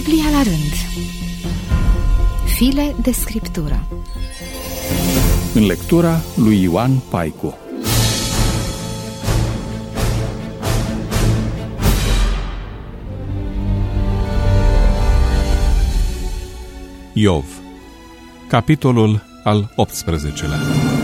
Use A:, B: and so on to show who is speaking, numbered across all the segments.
A: Biblia la rând. File de scriptură.
B: În lectura lui Ioan Paicu. Iov, capitolul al 18-lea.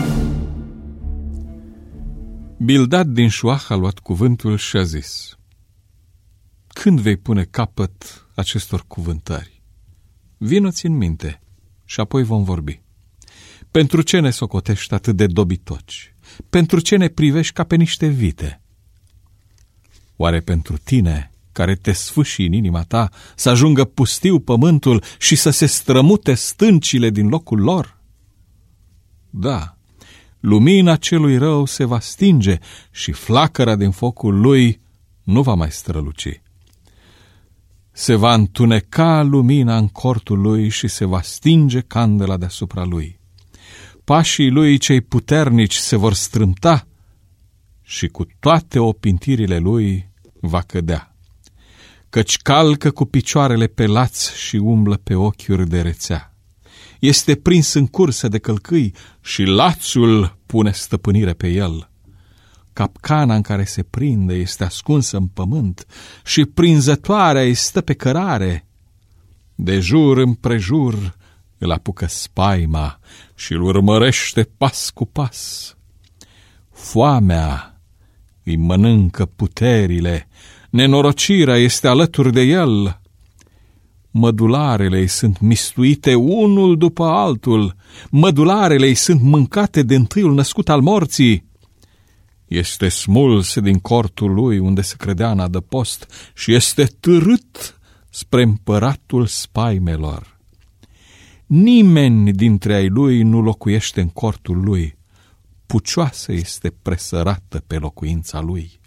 B: Bildad din Șuah a luat cuvântul și a zis: când vei pune capăt acestor cuvântări? Vino-ți în minte și apoi vom vorbi. Pentru ce ne socotești atât de dobitoci? Pentru ce ne privești ca pe niște vite? Oare pentru tine, care te sfâșii în inima ta, să ajungă pustiu pământul și să se strămute stâncile din locul lor? Da, lumina celui rău se va stinge și flacăra din focul lui nu va mai străluci. Se va întuneca lumina în cortul lui și se va stinge candela deasupra lui. Pașii lui cei puternici se vor strâmta și cu toate opintirile lui va cădea, căci calcă cu picioarele pe laț și umblă pe ochiuri de rețea. Este prins în cursă de călcâi și lațul pune stăpânire pe el. Capcana în care se prinde este ascunsă în pământ și prinzătoarea îi stă pe cărare. De jur împrejur îl apucă spaima și îl urmărește pas cu pas. Foamea îi mănâncă puterile, nenorocirea este alături de el. Mădularele îi sunt mistuite unul după altul, mădularele îi sunt mâncate de întâiul născut al morții. Este smuls din cortul lui unde se credea în adăpost și este târât spre împăratul spaimelor. Nimeni dintre ai lui nu locuiește în cortul lui, pucioasă este presărată pe locuința lui.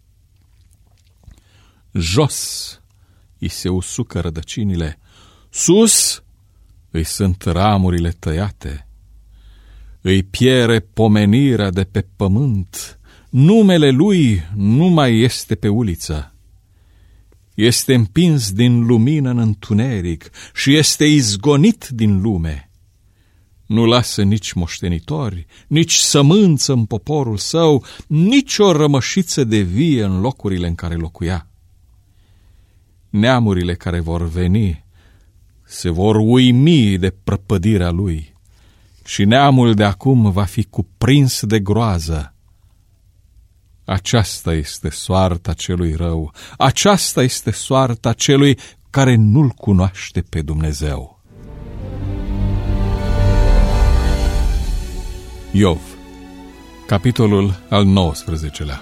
B: Jos îi se usucă rădăcinile, sus îi sunt ramurile tăiate. Îi piere pomenirea de pe pământ, numele lui nu mai este pe uliță. Este împins din lumină în întuneric și este izgonit din lume. Nu lasă nici moștenitori, nici sămânță în poporul său, nici o rămășiță de vie în locurile în care locuia. Neamurile care vor veni se vor uimi de prăpădirea lui și neamul de acum va fi cuprins de groază. Aceasta este soarta celui rău, aceasta este soarta celui care nu-L cunoaște pe Dumnezeu. Iov, capitolul al 19-lea.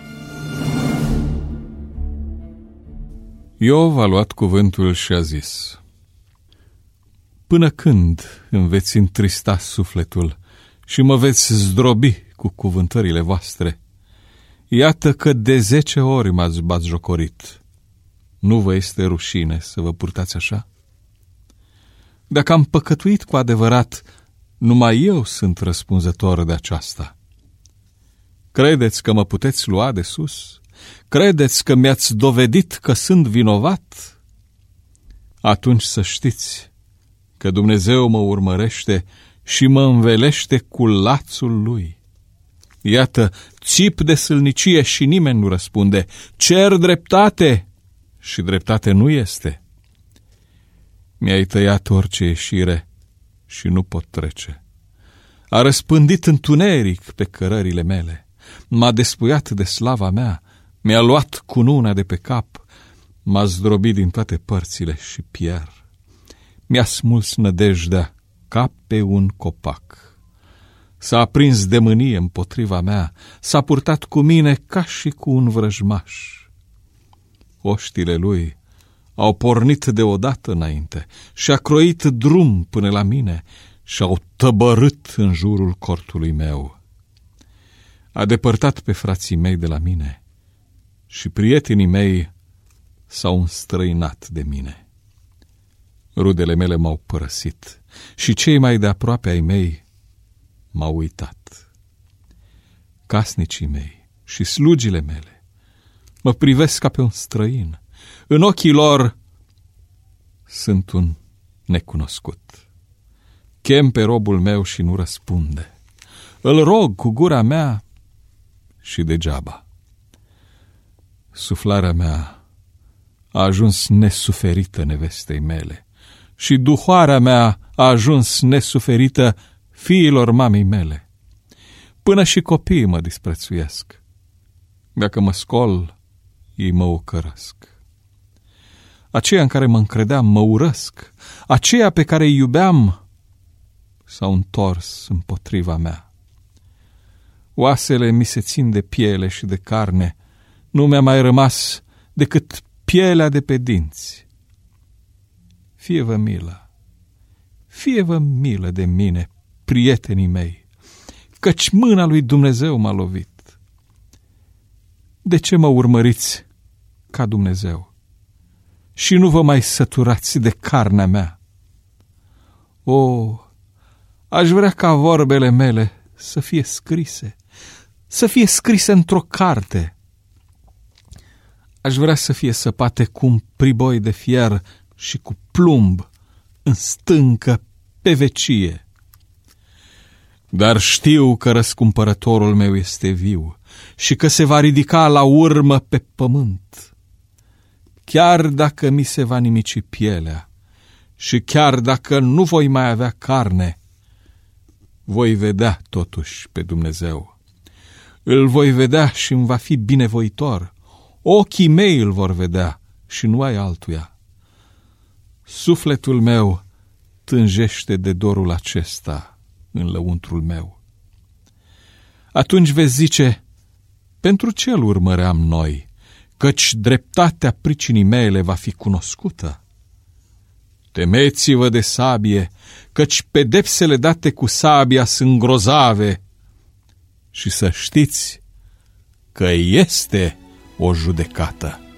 B: Iov a luat cuvântul și a zis: până când îmi veți întrista sufletul și mă veți zdrobi cu cuvântările voastre? Iată că de 10 ori m-ați batjocorit. Nu vă este rușine să vă purtați așa? Dacă am păcătuit cu adevărat, numai eu sunt răspunzător de aceasta. Credeți că mă puteți lua de sus? Credeți că mi-ați dovedit că sunt vinovat? Atunci să știți că Dumnezeu mă urmărește și mă învelește cu lațul lui. Iată, țip de sâlnicie și nimeni nu răspunde. Cer dreptate și dreptate nu este. Mi-ai tăiat orice ieșire și nu pot trece. A răspândit întuneric pe cărările mele. M-a despuiat de slava mea, mi-a luat cununa de pe cap, m-a zdrobit din toate părțile și pier. Mi-a smuls nădejdea ca pe un copac. S-a aprins de mânie împotriva mea, s-a purtat cu mine ca și cu un vrăjmaș. Oștile lui au pornit deodată înainte și a croit drum până la mine și au tăbărât în jurul cortului meu. A depărtat pe frații mei de la mine și prietenii mei s-au înstrăinat de mine. Rudele mele m-au părăsit și cei mai de aproape ai mei m-au uitat. Casnicii mei și slugile mele mă privesc ca pe un străin. În ochii lor sunt un necunoscut. Chem pe robul meu și nu răspunde. Îl rog cu gura mea și degeaba. Suflarea mea a ajuns nesuferită nevestei mele și duhoarea mea a ajuns nesuferită fiilor mamei mele. Până și copiii mă disprețuiesc. Dacă mă scol, ei mă ocărăsc. Aceia în care mă încredeam mă urăsc. Aceia pe care îi iubeam s-au întors împotriva mea. Oasele mi se țin de piele și de carne. Nu mi-a mai rămas decât pielea de pe dinți. Fie-vă milă, fie-vă milă de mine, prietenii mei, căci mâna lui Dumnezeu m-a lovit. De ce mă urmăriți ca Dumnezeu și nu vă mai săturați de carnea mea? O, aș vrea ca vorbele mele să fie scrise într-o carte. Aș vrea să fie săpate cu un priboi de fier și cu plumb în stâncă pe vecie. Dar știu că răscumpărătorul meu este viu și că se va ridica la urmă pe pământ. Chiar dacă mi se va nimici pielea și chiar dacă nu voi mai avea carne, voi vedea totuși pe Dumnezeu. Îl voi vedea și îmi va fi binevoitor. Ochii mei îl vor vedea și nu ai altuia. Sufletul meu tânjește de dorul acesta în lăuntrul meu. Atunci veți zice, pentru ce îl urmăream noi, căci dreptatea pricinii mele va fi cunoscută? Temeți-vă de sabie, căci pedepsele date cu sabia sunt grozave, și să știți că este o judecată.